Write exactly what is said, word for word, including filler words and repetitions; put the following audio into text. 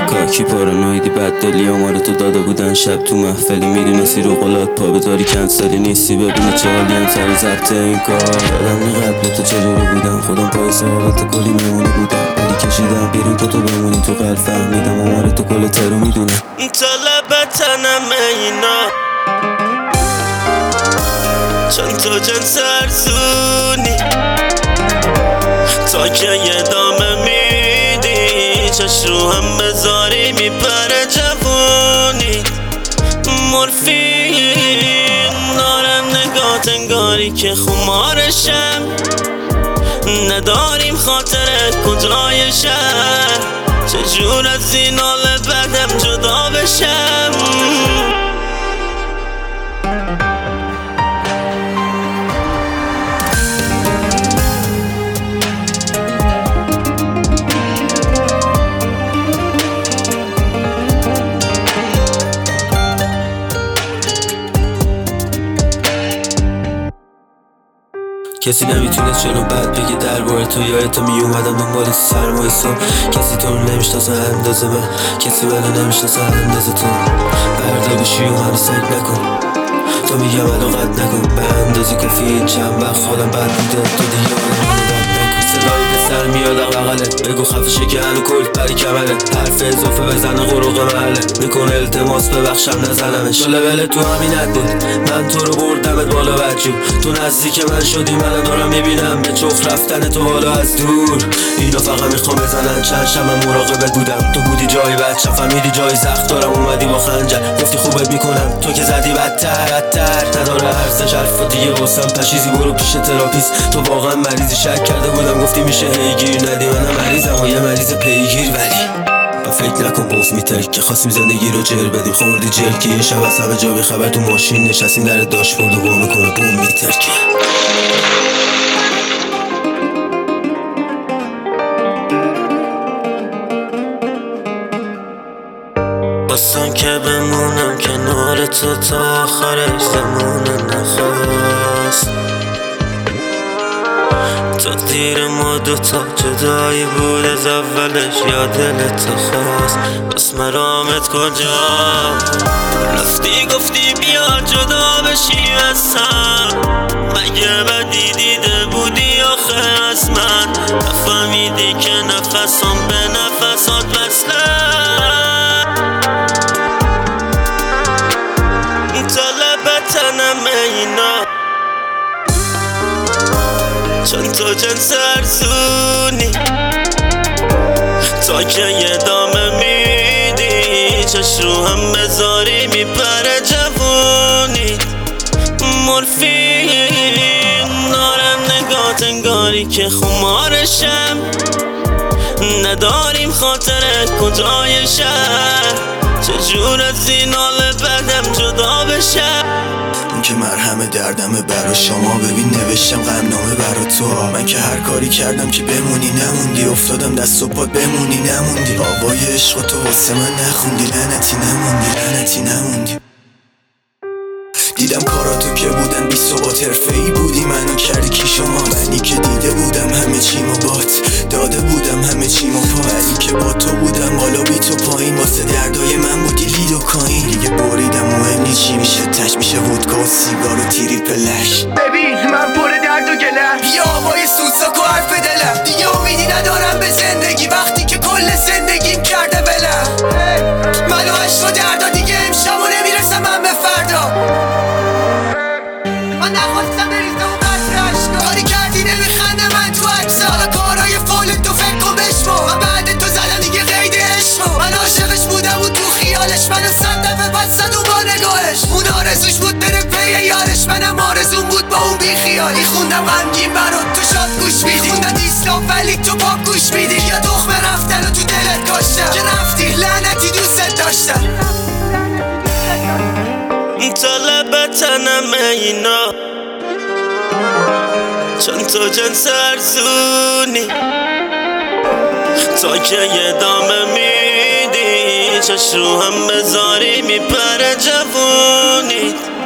کاکی پارانویدی بددلی آمار تو داده بودن شب تو محفلی میدونستی رو قلات پا بذاری کنسلی نیستی ببینی چه حالی هم سر ضبط این کار یادم نه قبل تو چجوری بودم خودم پای ثابت کلی میمونه بودم ولی کشیدم بیرون که تو بمونی تو قلب فهمیدم آمار تو کل ترو میدونم طلب تنم اینا چون تو جنس ارزونی تا که یه دامه میدی چش رو هم بذاری میپره جوونی مورفین دارم نگات انگاری که خمارشم نداریم خاطر کجای شهر چجور از این حال بدم جدا بشم کسی نمیتونه چرا بد بگه درباره تو یادت میومدم دنبال سرمایه صبح کسی تو رو نمیشناسه اندازه من کسی منو نمیشناسه اندازه تو بردا گوشی و منو سنگ نکن تو میگم علاقت نکن به اندازه کافی این چند وقت خودم بد بوده تو دیگه منو بد نکن صدایی به سر میاد اقلقله بگو خفشه که هنو کل پری کمره حرف اضافه بزنه غروق محله میکنه التماس ببخشم نزنمش لول تو همینت بود من تو رو بردمت بالا بچو تو نزدیک من شدی من دارم میبینم به چخ رفتن تو بالا از دور اینا فقط میخوام بزنن چند شب مراقبت بودم تو بودی جای بچه فهمیدی جای زخم دارم اومدی با خنجر گفتی خوبت میکنم تو که زدی بدتر بدتر نداره ارزش حرفا دیگه واسم پشیزی برو پیش تراپیست تو واقعا مریضی شک کرده بودم گفتی میشه هیگیر ندی منم مریضم و یه مریض پیگیر ولی با فکر نکن گفت میترک که خواستیم زندگی رو جر بدیم خوردی جل که یه شب از همه جا بیخبر تو ماشین نشستیم در داشبورد و گم میکنه بوم میترکه بستم که بمونم کنار تو تا آخرش زمونه نخواست تقدیر ما دوتا جدایی بود از اولش یا دلت خواست بس مرامت کجا رفتی گفتی بیا جدا بشی از هم مگه بدی دیده بودی آخه از من نفهمیدی که نفسم به نفسات وصله طلب اینا چون تو جنس ارزونی تا که یه دامه میدی چش رو هم بذاری میپره جوونی مورفین دارم نگات انگاری که خمارشم نداریم خاطر کجای شهر چجور از این حال بدم جدا بشم این که مرهم دردمه برا شما ببین نوشتم غمنامه برا تو من که هر کاری کردم که بمونی نموندی افتادم دست و پات بمونی نموندی آوای عشق تو واسه من نخوندی لعنتی نموندی لعنتی نموندی دیدم کاراتو که بودن بی ثبات حرفه‌ای بودی منو کردی کی شما منی که دیده بودم همه چیمو بات داده بودم همه چیمو پا منی که با تو بودم بالا بی تو پایین واسه دردای من بودی لید و کاین دیگه بریدم مهم نی چی میشه تش میشه ودکا و سیگار و تریپلش ببین من پر درد و گلم بیا آوای سوساک و حرف دلم دیگه امیدی ندارم به زندگی وقتی که کل زندگیم کرده بلم منو عشق و دردا دیگه امشب و نمیرسم من به فردا من نخواستم بریزه و قطر عشقا کاری کردی نمیخنده من تو عکسا حالا کارهای فول تو فکر کن بشمو من بعد تو زدم دیگه قید عشقو من عاشقش بودم و تو خیالش منو صد دفعه بستن و با نگاهش اون آرزوش بود بره پی یارش منم آرزون بود با اون بی خیالی خوندم غمگین برات تو شاد گوش میدی خوندم دیسلام ولی تو پاپ گوش میدی یا تخمه رفتن و تو دلت کاشتم که رفتی لعنتی دوست داشتم طلب تنم اینا چون تو جنس ارزونی تا که یه دامه میدی چش رو هم بذاری میپره جوونی